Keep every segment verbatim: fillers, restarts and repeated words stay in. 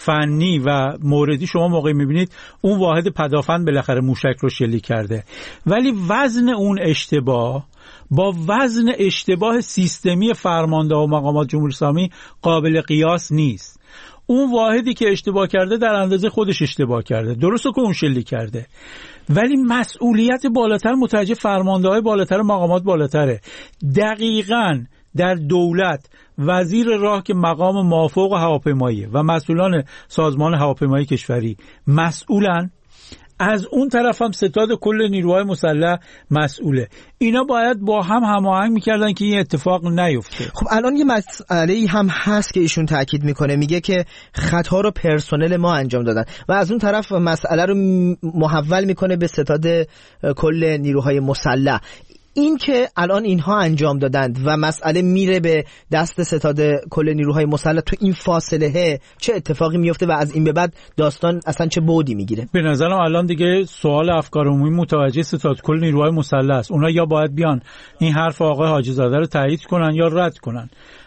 فنی و موردی شما موقعی میبینید اون واحد پدافند بالاخره موشک رو شلیک کرده، ولی وزن اون اشتباه با وزن اشتباه سیستمی فرمانده و مقامات جمهوری اسلامی قابل قیاس نیست. اون واحدی که اشتباه کرده در اندازه خودش اشتباه کرده، درسته که اون شلیک کرده، ولی مسئولیت بالاتر متوجه فرمانده‌های بالاتر مقامات بالاتره. دقیقاً در دولت وزیر راه که مقام مافوق هواپیمایی و مسئولان سازمان هواپیمایی کشوری مسئولن، از اون طرف هم ستاد کل نیروهای مسلح مسئوله. اینا باید با هم هماهنگ میکردن که این اتفاق نیفته. خب الان یه مسئله هم هست که ایشون تاکید میکنه، میگه که خطا رو پرسنل ما انجام دادن و از اون طرف مسئله رو محول میکنه به ستاد کل نیروهای مسلح. این که الان اینها انجام دادند و مسئله میره به دست ستاد کل نیروهای مسلح، تو این فاصله چه اتفاقی میفته و از این به بعد داستان اصلا چه بعدی میگیره؟ به نظرم الان دیگه سوال افکار عمومی متوجه ستاد کل نیروهای مسلح است. اونا یا باید بیان این حرف آقای حاجی زاده رو تایید کنن یا رد کنن.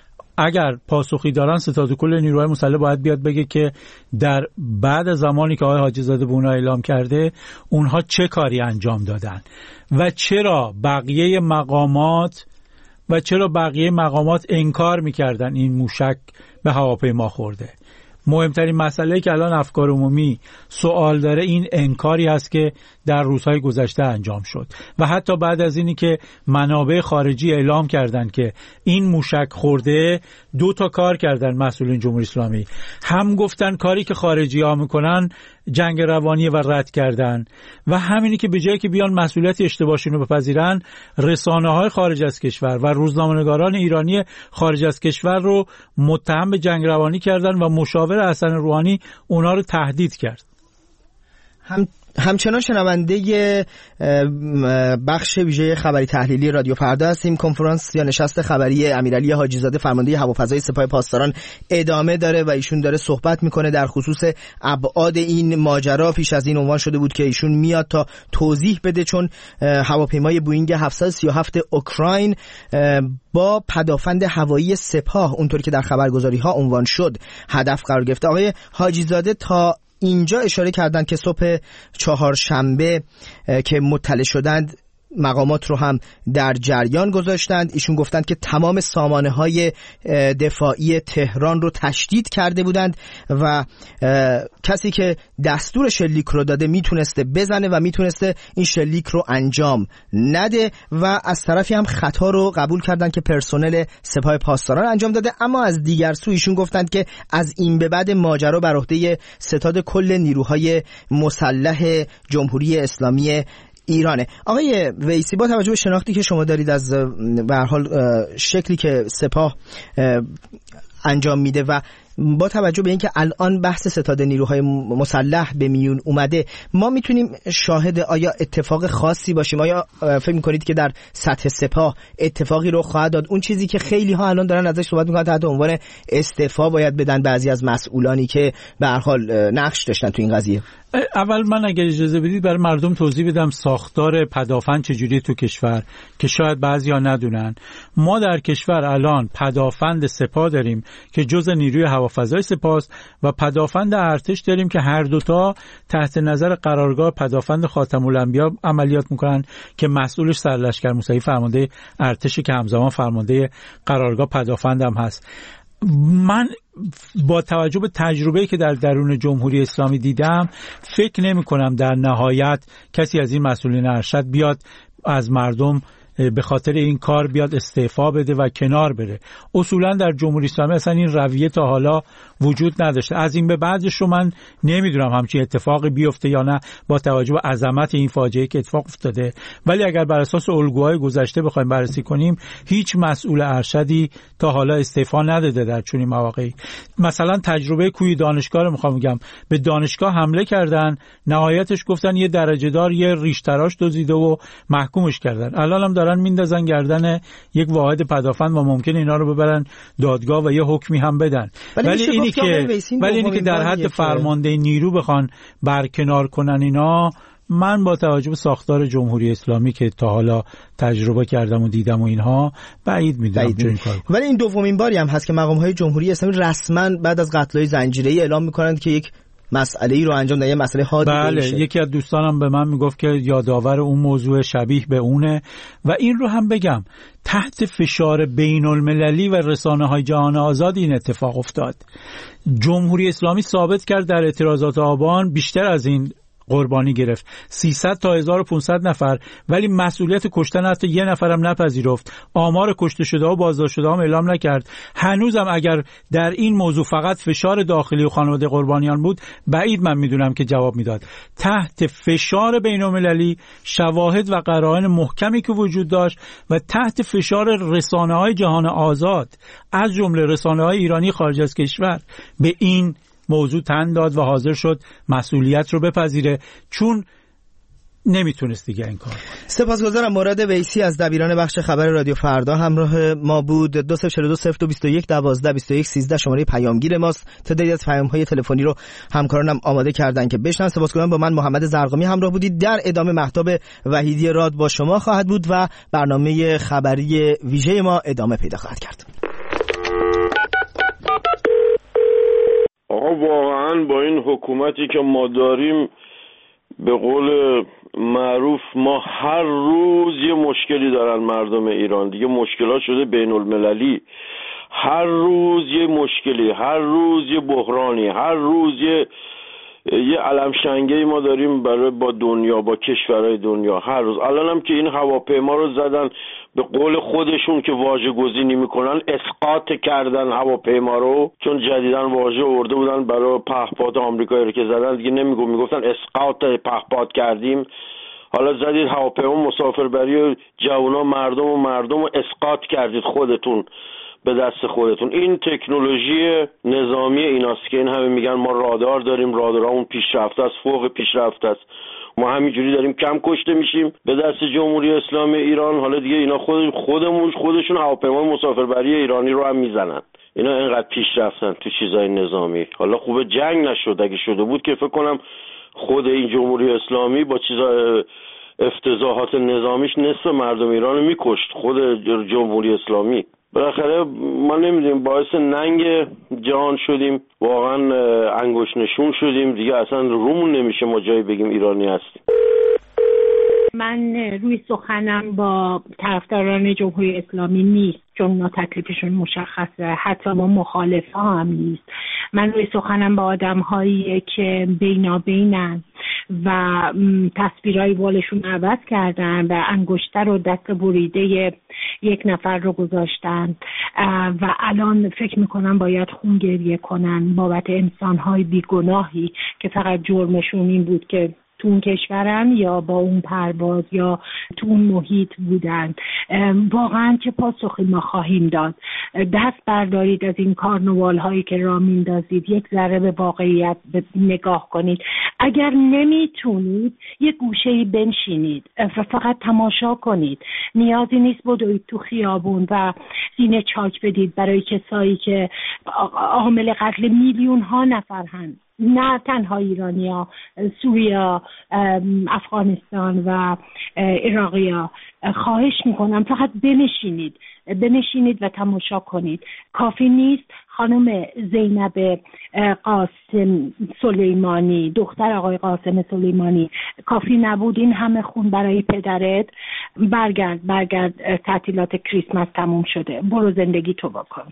اگر پاسخی دارن ستاد کل نیروهای مسلح باید بیاد بگه که در بعد زمانی که آقای حاجی زاده به اونها اعلام کرده اونها چه کاری انجام دادن و چرا بقیه مقامات و چرا بقیه مقامات انکار میکردن این موشک به هواپیما خورده. مهمترین مسئله که الان افکار عمومی سوال داره این انکاری هست که در روزهای گذشته انجام شد و حتی بعد از اینی که منابع خارجی اعلام کردن که این موشک خورده، دو تا کار کردن مسئولین جمهوری اسلامی. هم گفتن کاری که خارجی ها میکنن جنگ روانی و رد کردن و همینی که به جایی که بیان مسئولیت اشتباهشون رو بپذیرن، رسانه‌های خارج از کشور و روزنامه‌نگاران ایرانی خارج از کشور رو متهم به جنگ روانی کردن و مشاور حسن روحانی اونا رو تهدید کرد. هم همچنان شنونده بخش ویژه خبری تحلیلی رادیو فردا هستیم. کنفرانس یا نشست خبری امیرعلی حاجی زاده فرمانده هوافضای سپاه پاسداران ادامه داره و ایشون داره صحبت میکنه در خصوص ابعاد این ماجرا. پیش از این عنوان شده بود که ایشون میاد تا توضیح بده، چون هواپیمای بوئینگ هفتصد و سی و هفت اوکراین با پدافند هوایی سپاه اونطوری که در خبرگزاری ها عنوان شد هدف قرار گرفته. آقای حاجی زاده تا اینجا اشاره کردن که صبح چهارشنبه که مطلع شدند مقامات رو هم در جریان گذاشتند. ایشون گفتند که تمام سامانه‌های دفاعی تهران رو تشدید کرده بودند و کسی که دستور شلیک رو داده میتونسته بزنه و میتونسته این شلیک رو انجام نده و از طرفی هم خطا رو قبول کردند که پرسنل سپاه پاسداران انجام داده. اما از دیگر سو ایشون گفتند که از این به بعد ماجرا بر عهده ستاد کل نیروهای مسلح جمهوری اسلامی ایرانه. آقای ویسی، با توجه به شناختی که شما دارید از به هر حال شکلی که سپاه انجام میده و با توجه به اینکه الان بحث ستاد نیروهای مسلح به میون اومده، ما میتونیم شاهد آیا اتفاق خاصی باشیم؟ آیا فکر میکنید که در سطح سپاه اتفاقی رو خواهد داد؟ اون چیزی که خیلی ها الان دارن ازش صحبت میکنن تحت عنوان استعفا باید بدن بعضی از مسئولانی که به هر حال نقش داشتن تو این قضیه. اول من اگر اجازه بدید برای مردم توضیح بدم ساختار پدافند چجوری تو کشور که شاید بعضیا ندونن. ما در کشور الان پدافند سپاه داریم که جزء نیروی هوافضای سپاه و پدافند ارتش داریم که هر دوتا تحت نظر قرارگاه پدافند خاتم الانبیا عملیات میکنن که مسئولش سرلشکر موسوی فرمانده ارتش که همزمان فرمانده قرارگاه پدافند هم هست. من با توجه به تجربه‌ای که در درون جمهوری اسلامی دیدم فکر نمی کنم در نهایت کسی از این مسئولین ارشد بیاد از مردم به خاطر این کار بیاد استعفا بده و کنار بره. اصولا در جمهوری اسلامی اصلا این رویه تا حالا وجود نداشته. از این به بعدش رو من نمیدونم همچین اتفاقی بیفته یا نه با توجه به عظمت این فاجعه که اتفاق افتاده، ولی اگر بر اساس الگوهای گذشته بخوایم بررسی کنیم هیچ مسئول ارشدی تا حالا استعفا نداده در چنین مواقعی. مثلا تجربه کوی دانشگاه رو میخوام بگم، به دانشگاه حمله کردن، نهایتش گفتن یه درجه دار یه ریش تراش دزدیده و محکومش کردن. الان هم دارن میندازن گردن یک واحد پدافند و ممکن اینا رو ببرن دادگاه و یه حکمی هم بدن. ولی, ولی اینی که ولی اینی که در حد فرمانده نیرو بخوان برکنار کنن اینا من با توجه به ساختار جمهوری اسلامی که تا حالا تجربه کردم و دیدم و اینها بعید میدونم چه این کار کنم. ولی این دومین باری هم هست که مقام‌های جمهوری اسلامی رسما بعد از قتل‌های زنجیره‌ای اعلام می‌کنند که یک مسئله ای رو انجام دادن، یه مسئله حادی بله بشه. یکی از دوستانم به من میگفت که یادآور اون موضوع شبیه به اونه و این رو هم بگم تحت فشار بین المللی و رسانه های جهان آزاد این اتفاق افتاد. جمهوری اسلامی ثابت کرد در اعتراضات آبان بیشتر از این قربانی گرفت، سیصد تا هزار و پانصد نفر، ولی مسئولیت کشتن حتی یه نفرم نپذیرفت. آمار کشته شده و بازداشت شده هم اعلام نکرد. هنوزم اگر در این موضوع فقط فشار داخلی و خانواده قربانیان بود بعید من میدونم که جواب میداد. تحت فشار بین‌المللی، شواهد و قرائن محکمی که وجود داشت و تحت فشار رسانه‌های جهان آزاد از جمله رسانه‌های ایرانی خارج از کشور به این موضوع تن داد و حاضر شد مسئولیت رو بپذیره، چون نمیتونست دیگه این کار. سپاسگزارم. مراد ویسی از دبیران بخش خبر رادیو فردا همراه ما بود. دو صفر چهار دو صفر دو بیست و یک دوازده بیست و یک سیزده شماره پیامگیر ماست. تعدادی از پیام‌های تلفنی رو همکارانم آماده کردن که بشنن. سپاسگزارم. با من محمد زرقامی همراه بودید. در ادامه مهتاب وحیدی راد با شما خواهد بود و برنامه خبری ویژه ما ادامه پیدا خواهد کرد. آقا واقعا با این حکومتی که ما داریم به قول معروف ما هر روز یه مشکلی دارن مردم ایران، دیگه مشکلات شده بین المللی، هر روز یه مشکلی، هر روز یه بحرانی، هر روز یه یه علم شنگه‌ای ما داریم برای با دنیا، با کشورهای دنیا. هر روز الان هم که این هواپیما رو زدن به قول خودشون که واژه گزینی میکنن اسقاط کردن هواپیما رو، چون جدیدن واژه آورده بودن برای پهپاد آمریکایی رو که زدن دیگه نمیگو، میگفتن اسقاط پهپاد کردیم. حالا زدید هواپیما مسافربری جوونا مردم و مردم رو اسقاط کردید خودتون به دست خودتون. این تکنولوژی نظامی ایناست که این همه میگن ما رادار داریم، رادارمون پیشرفته است، فوق پیشرفته است. ما همینجوری داریم کم کشته میشیم به دست جمهوری اسلامی ایران. حالا دیگه اینا خود خودمون خودشون هواپیمای مسافربری ایرانی رو هم میزنن. اینا اینقدر پیشرفتن تو چیزای نظامی. حالا خوبه جنگ نشد، اگه شده بود که فکر کنم خود این جمهوری اسلامی با چیزای افتضاحات نظامیش نصف مردم ایران رو میکشت، خود جمهوری اسلامی. بالاخره ما نمیدونیم، باعث ننگ جهان شدیم، واقعا انگشت نشون شدیم، دیگه اصلا رومون نمیشه ما جایی بگیم ایرانی هستیم. من روی سخنم با طرفداران جمهوری اسلامی نیست، چون اونا تکلیفشون مشخصه، حتی با مخالف ها هم نیست. من روی سخنم با آدم هایی که بینابینن و تصویرهای بالشون عوض کردن و انگشتر و دست بریده یک نفر رو گذاشتن و الان فکر میکنم باید خون گریه کنن بابت انسانهای بیگناهی که فقط جرمشون این بود که تو اون کشورن یا با اون پرواز یا تو اون محیط بودن. واقعا چه پاسخی ما خواهیم داد؟ دست بردارید از این کارنوال هایی که راه میندازید، یک ذره به واقعیت نگاه کنید. اگر نمیتونید یک گوشه‌ای بنشینید و فقط تماشا کنید، نیازی نیست بدوید تو خیابون و سینه چاک بدید برای کسایی که عامل قتل میلیون ها نفر هستند، نه تنها ایرانیا، سوریا، افغانستان و عراقیا. خواهش میکنم فقط بنشینید بنشینید و تماشا کنید. کافی نیست خانم زینب قاسم سلیمانی، دختر آقای قاسم سلیمانی، کافی نبود این همه خون برای پدرت؟ برگرد برگرد تعطیلات کریسمس تموم شده، برو زندگی تو بکن.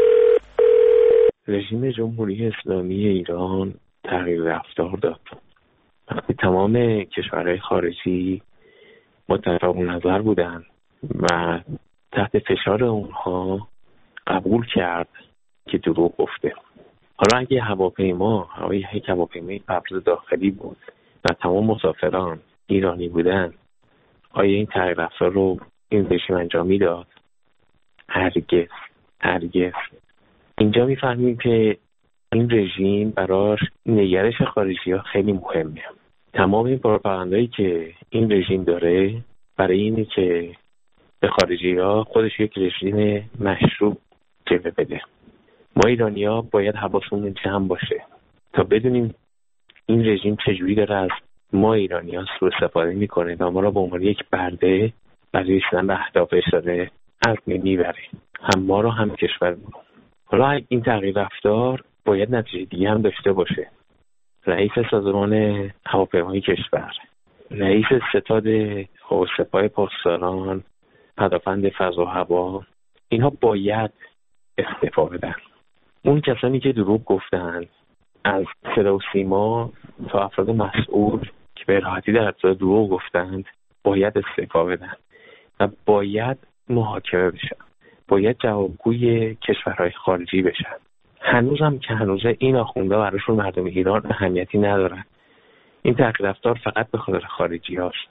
رژیم جمهوری اسلامی ایران تغییر رفتار داد. وقتی تمام کشورهای خارجی متفق نظر بودن و تحت فشار اونها قبول کرد که دروغ گفته. حالا اگه هواپیما هوای یک هواپیمای قبض داخلی بود و تمام مسافران ایرانی بودن، آیا این تغییر رفتار رو این رژیم انجام میداد؟ هرگز هرگز. اینجا میفهمیم که این رژیم براش نگرش خارجی ها خیلی مهمه. تمام این پروپاگاندایی که این رژیم داره برای اینه که به خارجی ها خودش یک رژیم مشروع جلوه بده. ما ایرانی ها باید حواسمون جمع باشه تا بدونیم این رژیم چجوری داره از ما ایرانیان سوء استفاده میکنه و ما را به عنوان یک برده برای رسیدن به اهدافش داره از میبره، هم ما رو هم کشورمون. حالا این تغییر رفتار باید نتیجه دیگه هم داشته باشه. رئیس سازمان هواپیمایی کشور، رئیس ستاد سپاه پاسداران، پدافند فضا و هوا، اینها باید استعفا بدن. اون کسانی که دروغ گفتن، از صدا و سیما تا افراد مسئول که به راحتی در ابتدا دروغ گفتند، باید استعفا بدن و باید محاکمه بشن، باید جوابگوی کشورهای خارجی بشن. هنوز هم که هنوزه این آخونده براشون مردم ایران اهمیتی ندارن. این تغییر رفتار فقط به خاطر خارجی هاست.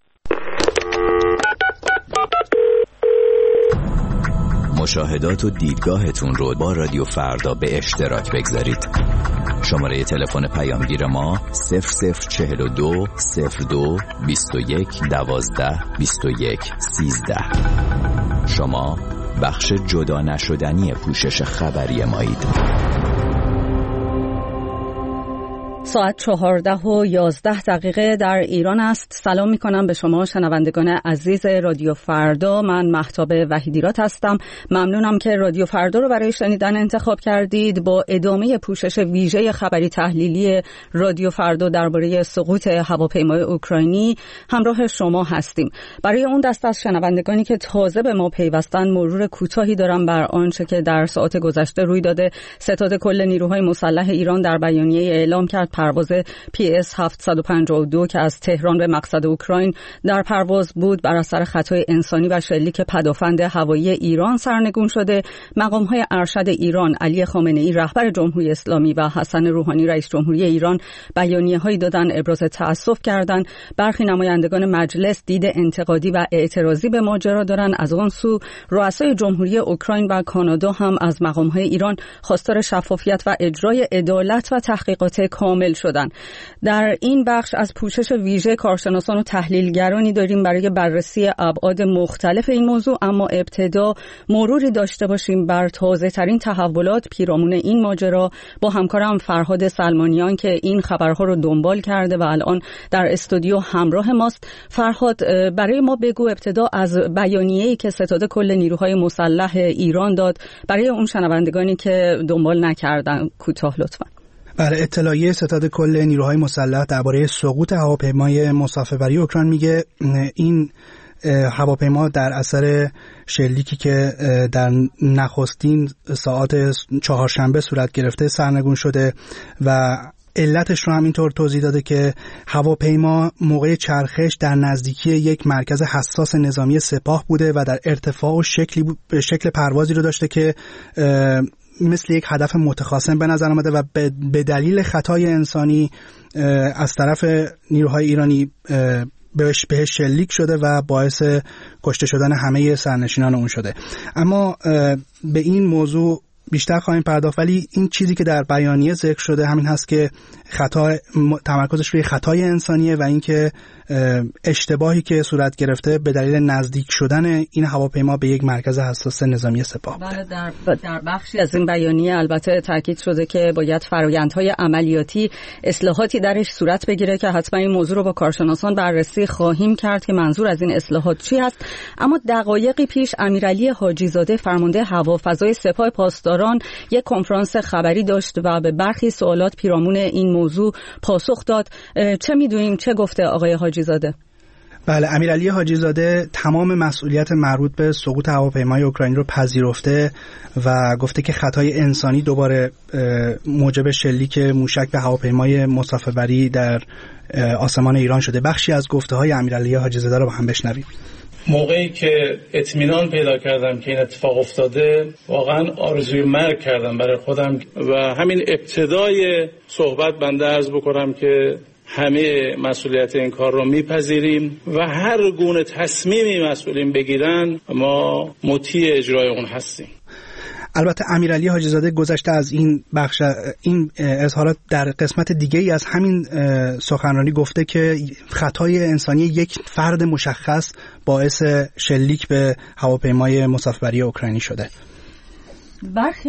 مشاهدات و دیدگاهتون رو با رادیو فردا به اشتراک بگذارید. شماره تلفن پیامگیر ما صفر صفر چهل و دو صفر دو بیست و یک دوازده بیست و یک سیزده. شما بخش جدا نشدنی پوشش خبری مایید. ساعت چهارده و یازده دقیقه در ایران است. سلام می کنم به شما شنوندگان عزیز رادیو فردا. من مهتاب وحیدیرات هستم. ممنونم که رادیو فردا رو برای شنیدن انتخاب کردید. با ادامه پوشش ویژه خبری تحلیلی رادیو فردا درباره سقوط هواپیمای اوکراینی همراه شما هستیم. برای اون دست از شنوندگانی که تازه به ما پیوستن مرور کوتاهی دارم بر آنچه که در ساعات گذشته روی داده. ستاد کل نیروهای مسلح ایران در بیانیه اعلام کرد پرواز پی اس هفتصد و پنجاه و دو که از تهران به مقصد اوکراین در پرواز بود بر اثر خطای انسانی و شلیک پدافند هوایی ایران سرنگون شده. مقام‌های ارشد ایران علی خامنه‌ای رهبر جمهوری اسلامی و حسن روحانی رئیس جمهوری ایران بیانیه‌هایی دادن، ابراز تأسف کردند. برخی نمایندگان مجلس دید انتقادی و اعتراضی به ماجرا دارند. از آن سو رؤسای جمهوری اوکراین و کانادا هم از مقام‌های ایران خواستار شفافیت و اجرای عدالت و تحقیقات کامل شدن. در این بخش از پوشش ویژه کارشناسان و تحلیلگرانی داریم برای بررسی ابعاد مختلف این موضوع، اما ابتدا مروری داشته باشیم بر تازه ترین تحولات پیرامون این ماجرا با همکارم فرهاد سلمانیان که این خبرها رو دنبال کرده و الان در استودیو همراه ماست. فرهاد، برای ما بگو ابتدا از بیانیه‌ای که ستاد کل نیروهای مسلح ایران داد برای اون شنوندگانی که دنبال نکردن کوتاه لطفاً. بله، اطلاعیه ستاد کل نیروهای مسلح درباره سقوط هواپیمای مسافربری اوکراین میگه این هواپیما در اثر شلیکی که در نخستین ساعات چهارشنبه صورت گرفته سرنگون شده و علتش رو هم اینطور توضیح داده که هواپیما موقع چرخش در نزدیکی یک مرکز حساس نظامی سپاه بوده و در ارتفاع و شکلی شکل پروازی رو داشته که مثل یک هدف متخاصم به نظر آمده و به دلیل خطای انسانی از طرف نیروهای ایرانی بهش بهش شلیک شده و باعث کشته شدن همه سرنشینان اون شده. اما به این موضوع بیشتر خواهیم پرداخت، ولی این چیزی که در بیانیه ذکر شده همین هست که خطا تمرکزش روی خطای انسانیه و اینکه اشتباهی که صورت گرفته به دلیل نزدیک شدن این هواپیما به یک مرکز حساس نظامی سپاه بوده. بله، در در بخشی از این بیانیه البته تاکید شده که باید فرآیندهای عملیاتی اصلاحاتی درش صورت بگیره که حتما این موضوع رو با کارشناسان بررسی خواهیم کرد که منظور از این اصلاحات چی هست. اما دقایقی پیش امیرعلی حاجی زاده فرمانده هوافضای سپاه پاسداران یک کنفرانس خبری داشت و به برخی سوالات پیرامون این موضوع پاسخ داد. چه می‌دونیم چه گفته آقای حاجی زاده؟ بله، امیرعلی حاجی زاده تمام مسئولیت مربوط به سقوط هواپیمای اوکراینی رو پذیرفته و گفته که خطای انسانی دوباره موجب شلیک موشک به هواپیمای مسافربری در آسمان ایران شده. بخشی از گفته‌های امیرعلی حاجی زاده رو با هم بشنویم. موقعی که اطمینان پیدا کردم که این اتفاق افتاده واقعا آرزوی مرگ کردم برای خودم و همین ابتدای صحبت بنده عرض بکنم که همه مسئولیت این کار رو میپذیریم و هر گونه تصمیمی مسئولین بگیرن ما مطیع اجرای اون هستیم. البته امیرعلی حاجی زاده گذشته از این بخش این اظهارات در قسمت دیگه ای از همین سخنرانی گفته که خطای انسانی یک فرد مشخص باعث شلیک به هواپیمای مسافربری اوکراینی شده. برخی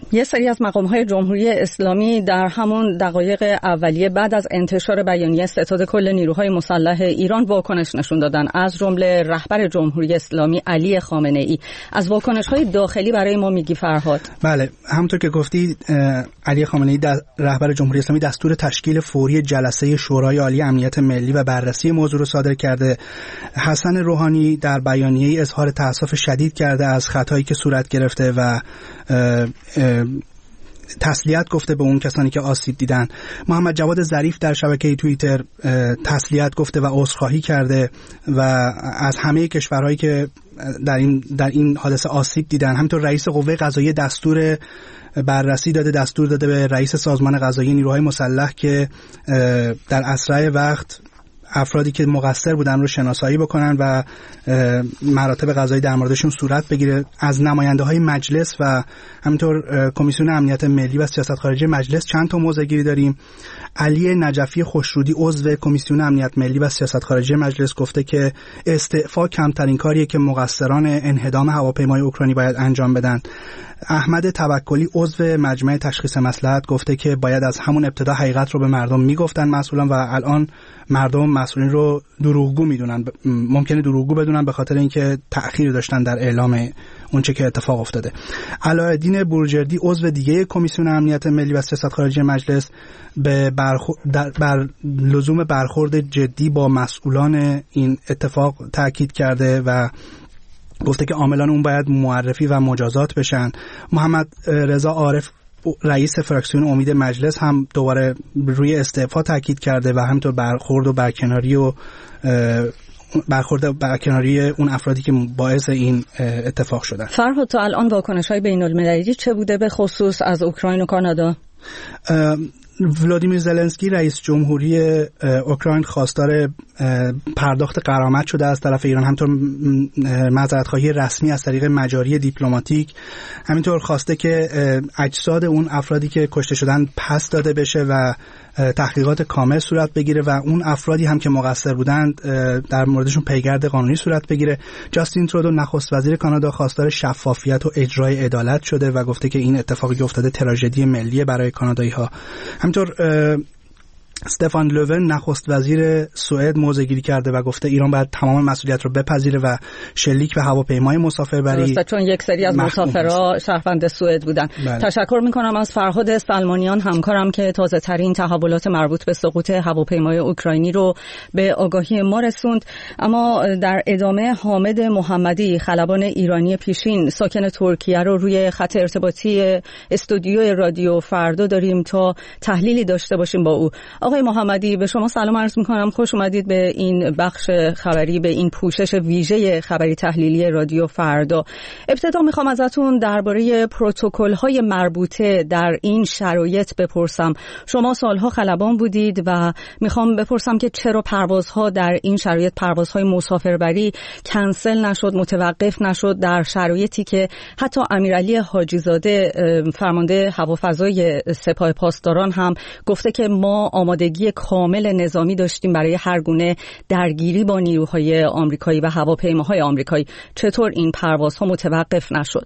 یه سری از مقام‌های جمهوری اسلامی در همون دقایق اولیه بعد از انتشار بیانیه ستاد کل نیروهای مسلح ایران واکنش نشون دادن، از جمله رهبر جمهوری اسلامی علی خامنه‌ای. از واکنش‌های داخلی برای ما میگی فرهاد؟ بله، همونطور که گفتی علی خامنه‌ای رهبر جمهوری اسلامی دستور تشکیل فوری جلسه شورای عالی امنیت ملی و بررسی موضوع رو صادر کرده. حسن روحانی در بیانیه‌ای اظهار تأسف شدید کرده از خطایی که صورت گرفته و اه اه تسلیت گفته به اون کسانی که آسیب دیدن. محمد جواد ظریف در شبکه توییتر تسلیت گفته و عذرخواهی کرده و از همه کشورهایی که در این در این حادثه آسیب دیدن. همینطور رئیس قوه قضاییه دستور بررسی داده، دستور داده به رئیس سازمان قضایی نیروهای مسلح که در اسرع وقت افرادی که مقصر بودن رو شناسایی بکنن و مراتب قضایی در موردشون صورت بگیره. از نماینده های مجلس و همینطور کمیسیون امنیت ملی و سیاست خارجی مجلس چند تا موضع گیری داریم. علی نجفی خوشرودی عضو کمیسیون امنیت ملی و سیاست خارجی مجلس گفته که استعفا کمترین کاریه که مقصران انهدام هواپیمای اوکراینی باید انجام بدن. احمد توکلی عضو مجمع تشخیص مصلحت گفته که باید از همون ابتدا حقیقت رو به مردم میگفتن مسئولان و الان مردم مسئولین رو دروغگو میدونن، ممکنه دروغگو بدونن به خاطر اینکه تأخیر داشتن در اعلام اونچه که اتفاق افتاده. علاءالدین بروجردی عضو دیگه کمیسیون امنیت ملی و سیاست خارجی مجلس به برخو... در... بر لزوم برخورد جدی با مسئولان این اتفاق تاکید کرده و گفته که عاملان اون باید معرفی و مجازات بشن. محمد رضا عارف رئیس فراکسیون امید مجلس هم دوباره روی استعفا تاکید کرده و همینطور برخورد و برکناری و برخورد و برکناری اون افرادی که باعث این اتفاق شدن. فرهاد تا الان واکنش‌های بین‌المللی چه بوده به خصوص از اوکراین و کانادا؟ ولادیمیر زلنسکی رئیس جمهوری اوکراین خواستار پرداخت غرامت شده از طرف ایران، همینطور معذرت‌خواهی رسمی از طریق مجاری دیپلماتیک، همینطور خواسته که اجساد اون افرادی که کشته شدن پس داده بشه و تحقیقات کامل صورت بگیره و اون افرادی هم که مقصر بودند در موردشون پیگرد قانونی صورت بگیره. جاستین ترودو نخست وزیر کانادا خواستار شفافیت و اجرای عدالت شده و گفته که این اتفاقی که افتاده تراژدی ملی برای کانادایی‌ها. همینطور استفان لوون نخست وزیر سوئد موضع گیری کرده و گفته ایران باید تمام مسئولیت رو بپذیره و شلیک به هواپیمای مسافربری، چون یک سری از مسافرها شهروند سوئد بودن. بله. تشکر میکنم از فرهاد سلمانیان همکارم که تازه ترین تحولات مربوط به سقوط هواپیمای اوکراینی رو به آگاهی ما رسوند. اما در ادامه حامد محمدی خلبان ایرانی پیشین ساکن ترکیه رو روی خط ارتباطی استودیو رادیو فردا داریم تا تحلیلی داشته باشیم با او. آقای محمدی به شما سلام عرض می‌کنم، خوش اومدید به این بخش خبری، به این پوشش ویژه خبری تحلیلی رادیو فردا. ابتدا میخوام ازتون درباره پروتکل‌های مربوطه در این شرایط بپرسم. شما سالها خلبان بودید و میخوام بپرسم که چرا پروازها در این شرایط، پروازهای مسافربری کنسل نشد، متوقف نشد، در شرایطی که حتی امیرعلی حاجیزاده فرمانده هوافضای سپاه پاسداران هم گفته که ما آماده کامل نظامی داشتیم برای هر گونه درگیری با نیروهای آمریکایی و هواپیماهای آمریکایی. چطور این پروازها متوقف نشد؟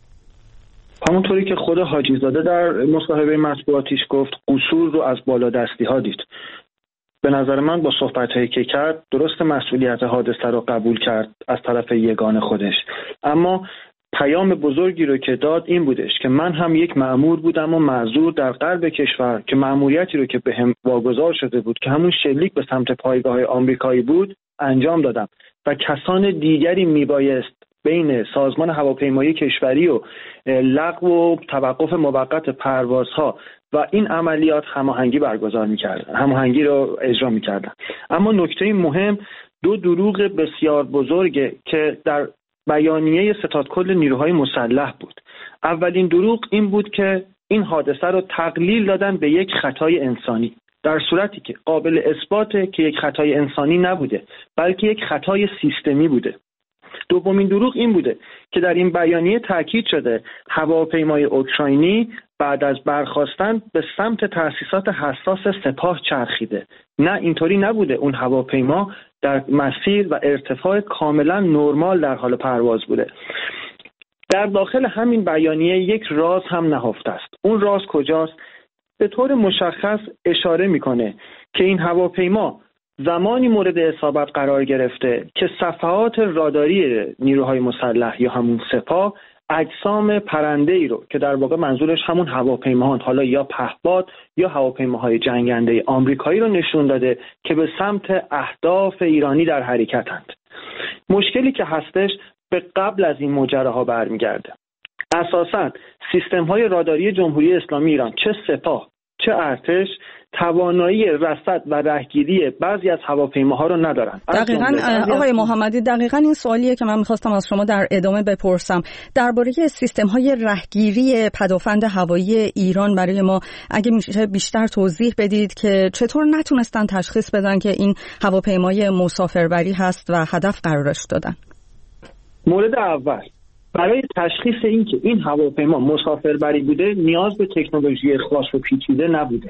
همونطوری که خود حاجیزاده در مصاحبه مطبوعاتیش گفت، قصور رو از بالادستی ها دید. به نظر من با صحبت‌هایی که کرد درست مسئولیت حادثه رو قبول کرد از طرف یگان خودش، اما پیام بزرگی رو که داد این بودش که من هم یک مأمور بودم و معذور در غرب کشور که مأموریتی رو که به هم واگذار شده بود که همون شلیک به سمت پایگاه آمریکایی بود انجام دادم و کسان دیگری میبایست بین سازمان هواپیمایی کشوری و لغو و توقف موقت پروازها و این عملیات هماهنگی برگزار می‌کردن، هماهنگی رو اجرا می‌کردن. اما نکته مهم دو دروغ بسیار بزرگه که در بیانیه ستاد کل نیروهای مسلح بود. اولین دروغ این بود که این حادثه رو تقلیل دادن به یک خطای انسانی، در صورتی که قابل اثباته که یک خطای انسانی نبوده بلکه یک خطای سیستمی بوده. دومین دروغ این بوده که در این بیانیه تاکید شده هواپیمای اوکراینی بعد از برخاستن به سمت تأسیسات حساس سپاه چرخیده. نه، اینطوری نبوده. اون هواپیما در مسیر و ارتفاع کاملا نرمال در حال پرواز بوده. در داخل همین بیانیه یک راز هم نهفته است. اون راز کجاست؟ به طور مشخص اشاره میکنه که این هواپیما زمانی مورد اصابت قرار گرفته که صفحات راداری نیروهای مسلح یا همون سپاه اجسام پرنده‌ای رو که در واقع منظورش همون هواپیماهان، حالا یا پهپاد یا هواپیماهای جنگنده آمریکایی رو نشون داده که به سمت اهداف ایرانی در حرکتند. مشکلی که هستش به قبل از این ماجراها برمیگرده. اساساً سیستم‌های راداری جمهوری اسلامی ایران، چه سپاه چه ارتش، توانایی رصد و رهگیری بعضی از هواپیماها رو ندارن. دقیقاً آقای محمدی، دقیقاً این سوالیه که من می‌خواستم از شما در ادامه بپرسم درباره سیستم‌های رهگیری پدافند هوایی ایران. برای ما اگه میشه بیشتر توضیح بدید که چطور نتونستن تشخیص بدن که این هواپیمای مسافربری هست و هدف قرارش دادن. مورد اول، برای تشخیص این که این هواپیما مسافربری بوده نیاز به تکنولوژی خاص و پیچیده نبوده.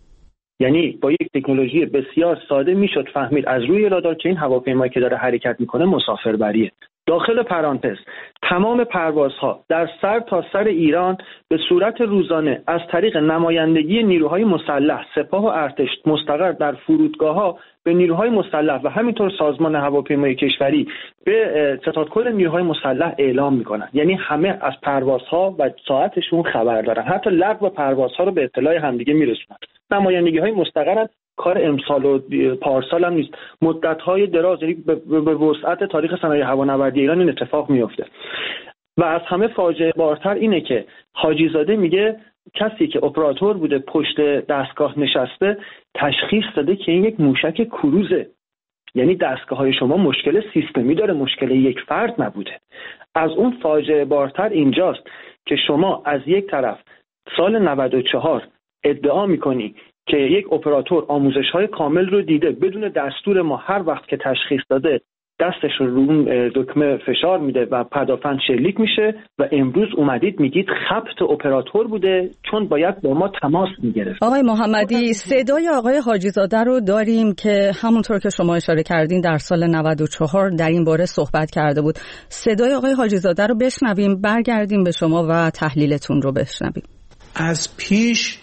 یعنی با یک تکنولوژی بسیار ساده میشد فهمید از روی رادار که این هواپیمایی که داره حرکت میکنه مسافربریه. داخل پرانتز تمام پروازها در سر تا سر ایران به صورت روزانه از طریق نمایندگی نیروهای مسلح، سپاه و ارتش مستقر در فرودگاه‌ها به نیروهای مسلح و همینطور سازمان هواپیمایی کشوری به ستادکل نیروهای مسلح اعلام میکنن. یعنی همه از پروازها و ساعتشون خبر دارن، حتی لغو پروازها رو به اطلاع همدیگه میرسونن. نمایندگی‌های مستقرن، کار امسال و پارسال هم نیست، مدت‌های دراز، یعنی به وسعت تاریخ صنایع هوانوردی ایران این اتفاق میفته. و از همه فاجعه بارتر اینه که حاجی زاده میگه کسی که اپراتور بوده پشت دستگاه نشسته تشخیص داده که این یک موشک کروزه. یعنی دستگاه‌های شما مشکل سیستمی داره، مشکل یک فرد نبوده. از اون فاجعه بارتر اینجاست که شما از یک طرف سال نود و چهار ادعا میکنی که یک اپراتور آموزش‌های کامل رو دیده، بدون دستور ما هر وقت که تشخیص داده دستش رو رو دکمه فشار میده و پدافند شلیک میشه و امروز اومدید میگید خبط اپراتور بوده چون باید با ما تماس میگرفت. آقای محمدی، صدای آقای حاجی زاده رو داریم که همونطور که شما اشاره کردین در سال نود و چهار در این باره صحبت کرده بود. صدای آقای حاجی زاده رو بشنویم، برگردیم به شما و تحلیلتون رو بشنویم. از پیش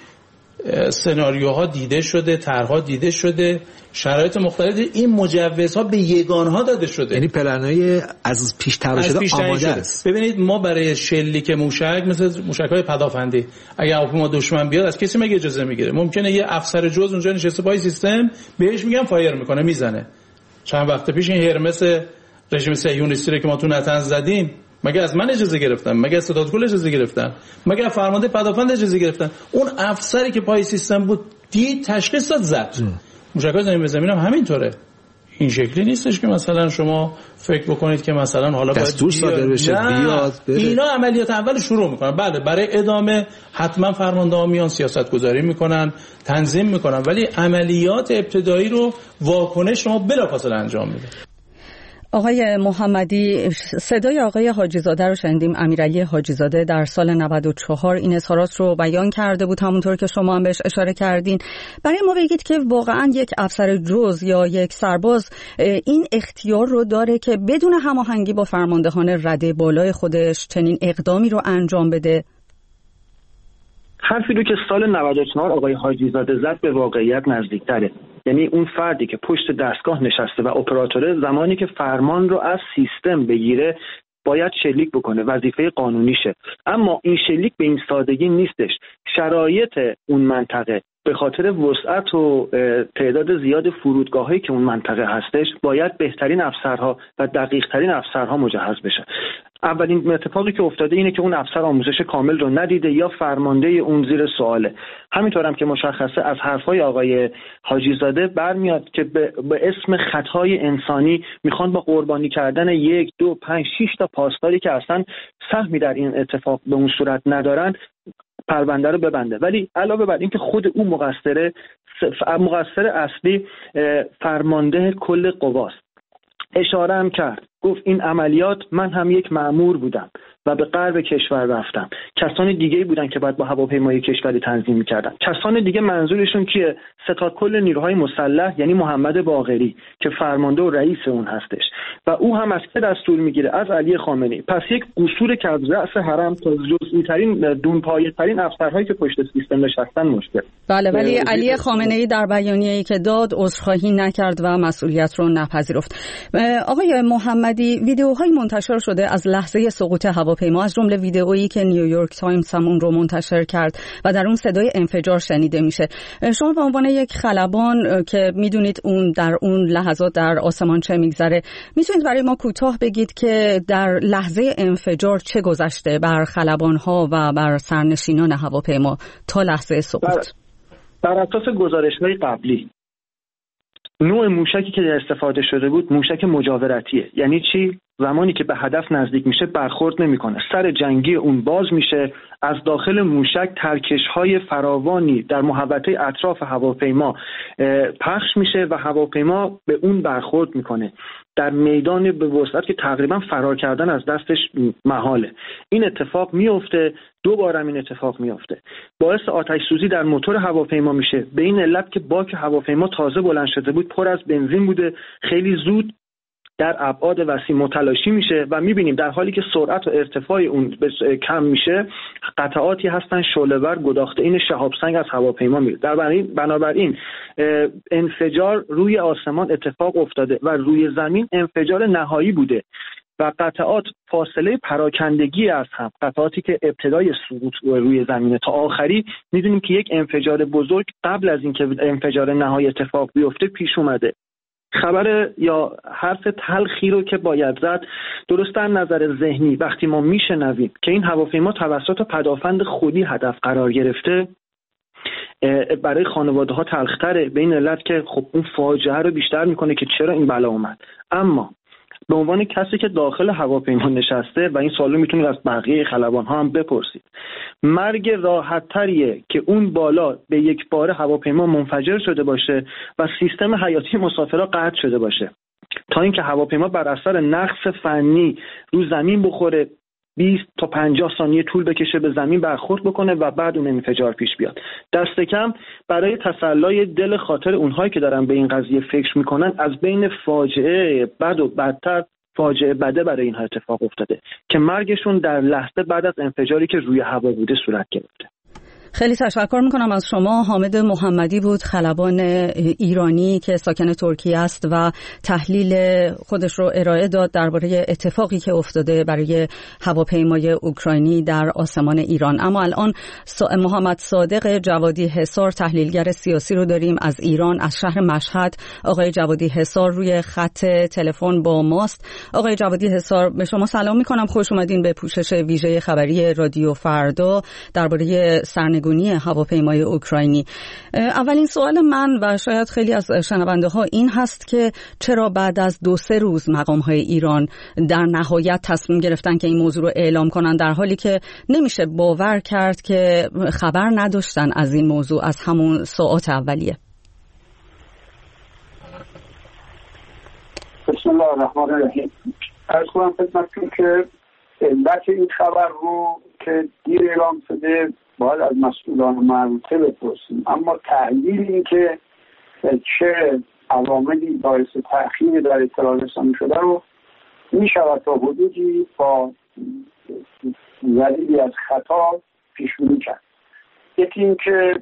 سناریوها دیده شده، طرح‌ها دیده شده، شرایط مختلف، این مجوزها به یگانها داده شده. یعنی پلن‌های از پیش طراحی شده آماده است. ببینید ما برای شلیک موشک مثل موشک‌های پدافندی اگه هواپیما دشمن بیاد از کسی مگه اجازه میگیره؟ ممکنه یه افسر جز اونجا نشسته پای سیستم بهش میگم فایر میکنه، میزنه. چند وقت پیش این هرمس رژیم صهیونیستی که ما تو نطنز زدیم مگه از من اجازه گرفتم؟ مگه از ستادکل اجازه گرفتم؟ مگه از فرمانده پدافند اجازه گرفتم؟ اون افسری که پای سیستم بود دید تشخیص داد زد. موشک‌های زمین به زمین هم همینطوره. این شکلی نیستش که مثلا شما فکر بکنید که مثلا حالا دستور صادر بشه بیاد بره. اینا عملیات اول شروع میکنن. بله برای ادامه حتما فرمانده‌ها میان سیاست گذاری میکنن، تنظیم میکنن، ولی عملیات ابتدایی رو واکنش شما بلافاصله انجام میده. آقای محمدی، صدای آقای حاجی زاده رو شنیدیم. امیرعلی حاجی زاده در سال نود و چهار این اظهارات رو بیان کرده بود، همونطور که شما هم بهش اشاره کردین. برای ما بگید که واقعا یک افسر جز یا یک سرباز این اختیار رو داره که بدون هماهنگی با فرماندهان رده بالای خودش چنین اقدامی رو انجام بده؟ حرفی رو که سال نود و چهار آقای حاجی زاده زد به واقعیت نزدیک‌تره. یعنی اون فردی که پشت دستگاه نشسته و اپراتوره زمانی که فرمان رو از سیستم بگیره باید شلیک بکنه، وظیفه قانونیشه. اما این شلیک به این سادگی نیستش. شرایط اون منطقه به خاطر وسعت و تعداد زیاد فرودگاهایی که اون منطقه هستش باید بهترین افسرها و دقیق‌ترین افسرها مجهز بشه. اولین اتفاقی که افتاده اینه که اون افسر آموزش کامل رو ندیده یا فرمانده اون زیر سواله. همینطور هم که مشخصه از حرفای آقای حاجی زاده برمیاد که به, به اسم خطای انسانی میخوان با قربانی کردن یک، دو، پنج، شش تا پاسداری که اصلا سهمی در این اتفاق به اون صورت ندارن پرونده رو ببنده. ولی علاوه بر این که خود اون مقصره مقصر اصلی فرمانده کل قواست. اشاره هم کرد، گفت این عملیات من هم یک مأمور بودم و به غرب کشور رفتن. کسان دیگه‌ای بودن که بعد با هواپیمای کشوری تنظیم می‌کردن. کسان دیگه منظورشون کیه؟ ستاد کل نیروهای مسلح، یعنی محمد باقری که فرمانده و رئیس اون هستش و او هم از که دستور میگیره؟ از علی خامنه‌ای. پس یک قصور که از رأس حرم تا جزئی‌ترین دونپایه‌ترین افسرهایی که پشت سیستم نشستن مشکل. بله، ولی علی خامنه‌ای در بیانیه‌ای که داد عذرخواهی نکرد و مسئولیت رو نپذیرفت. آقای محمدی، ویدیوهای منتشر شده از لحظه سقوط هواپیما، از جمله ویدیویی که نیویورک تایمز هم اون رو منتشر کرد و در اون صدای انفجار شنیده میشه. شما به عنوان یک خلبان که میدونید اون در اون لحظات در آسمان چه میگذره، میتونید برای ما کوتاه بگید که در لحظه انفجار چه گذشته بر خلبان‌ها و بر سرنشینان هواپیما تا لحظه سقوط؟ بر اساس گزارش‌های قبلی نوع موشکی که استفاده شده بود موشک مجاورتیه. یعنی چی؟ زمانی که به هدف نزدیک میشه برخورد نمیکنه، سر جنگی اون باز میشه، از داخل موشک ترکش‌های فراوانی در محوطه اطراف هواپیما پخش میشه و هواپیما به اون برخورد میکنه در میدان به وسعت که تقریبا فرار کردن از دستش محاله. این اتفاق میفته، دوباره این اتفاق میفته، باعث آتش سوزی در موتور هواپیما میشه، به این علت که باک هواپیما تازه بلند شده بود، پر از بنزین بوده، خیلی زود در ابعاد وسیع متلاشی میشه و میبینیم در حالی که سرعت و ارتفاع اون کم میشه قطعاتی هستن شعله‌ور گداخته این شهاب سنگ از هواپیما میره. در بنابراین انفجار روی آسمان اتفاق افتاده و روی زمین انفجار نهایی بوده و قطعات فاصله پراکندگی از هم، قطعاتی که ابتدای سقوط روی زمین تا آخری میدونیم که یک انفجار بزرگ قبل از اینکه انفجار نهایی اتفاق بیفته پیش اومده. خبر یا حرف تلخی رو که باید زد، درست در نظر ذهنی وقتی ما میشنویم که این هواپیما توسط پدافند خودی هدف قرار گرفته، برای خانواده ها تلختره، به این علت که خب اون فاجعه رو بیشتر میکنه که چرا این بلا اومد. اما به عنوان کسی که داخل هواپیما نشسته و این سوالو میتونید از بقیه خلبان ها هم بپرسید، مرگ راحت تریه که اون بالا به یک بار هواپیما منفجر شده باشه و سیستم حیاتی مسافرها قطع شده باشه تا اینکه هواپیما بر اثر نقص فنی رو زمین بخوره، بیست تا پنجاه ثانیه طول بکشه به زمین برخورد بکنه و بعد اون انفجار پیش بیاد. دست کم برای تسلای دل خاطر اونهایی که دارن به این قضیه فکر میکنن، از بین فاجعه بد و بدتر فاجعه بده برای اینها اتفاق افتاده که مرگشون در لحظه بعد از انفجاری که روی هوا بوده صورت گرفته. خیلی تشکر میکنم از شما. حامد محمدی بود، خلبان ایرانی که ساکن ترکیه است و تحلیل خودش رو ارائه داد درباره اتفاقی که افتاده برای هواپیمای اوکراینی در آسمان ایران. اما الان محمد صادق جوادی حصار، تحلیلگر سیاسی رو داریم از ایران، از شهر مشهد. آقای جوادی حصار روی خط تلفن با ماست. آقای جوادی حصار، به شما سلام میکنم، خوش اومدین به پوشش ویژه خبری رادیو فردا درباره سرنگونی هواپیمای اوکراینی. اولین سوال من و شاید خیلی از شنونده ها این هست که چرا بعد از دو سه روز مقام های ایران در نهایت تصمیم گرفتن که این موضوع رو اعلام کنن، در حالی که نمیشه باور کرد که خبر نداشتن از این موضوع از همون ساعات اولیه. بسم الله الرحمن الرحیم. عرض کنم خدمتتون که علت این خبر رو که دیر اعلام شده باید از مسئولان مربوطه بپرسیم، اما تحلیل این که چه عواملی باعث تأخیر در اطلاع رسانی شده رو می شود تا حدودی با ذریعی از خطا پیش‌بینی کرد. یکی این که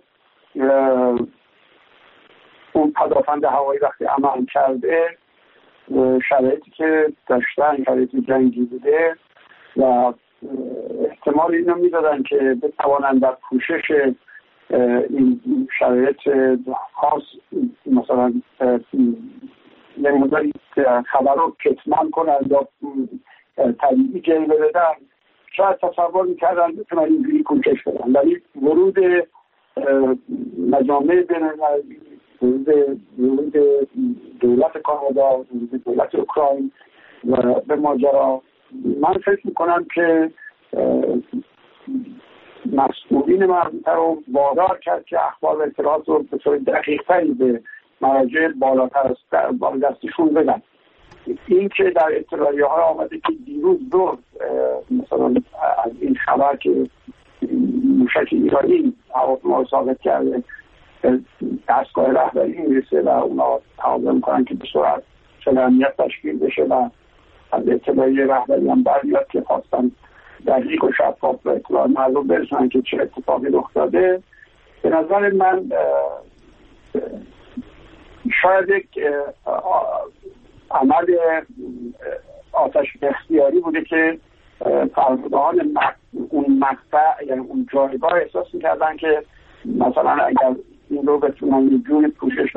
اون پدافند هوایی وقتی عمل کرده شرایطی که داشتن شرایط جنگی بوده و احتمال اینو میدادن که بتوانند در پوشش این شرایط خاص مثلا یه مداری خبر رو کتمان کنن یا طبیعی جلوه بدن، شاید تصور میکردن بتونن اینجوری پوشش بدن. ولی ورود مجامع بین‌المللی، ورود دولت کانادا، ورود دولت اوکراین و به ماجرا، من فکر میکنم که مسئولین مربوطه رو وادار کرد که اخبار و اطلاعات رو به طور دقیق تری به مراجع بالاتر از بالادستشون بدن این که در اطلاعیه ها آمده که دیروز دو مثلا از این خبر که موشک ایرانی هواپیما ثابت کرده دستگاه رهبری میرسه و اونا تقاضا میکنن که به سرعت امنیت تشکیل بشه و از اطلاعیه رهبری هم برمیاد که خواستن دقیق و شفاف و اطلاع مردم برسونن که چه اتفاقی رخ داده. به نظر من شاید یک عمل آتش اختیاری بوده که فرماندهان اون مقطع یعنی اون جایگاه احساس میکردن که مثلا اگر این رو بتونن یه جوری پوشش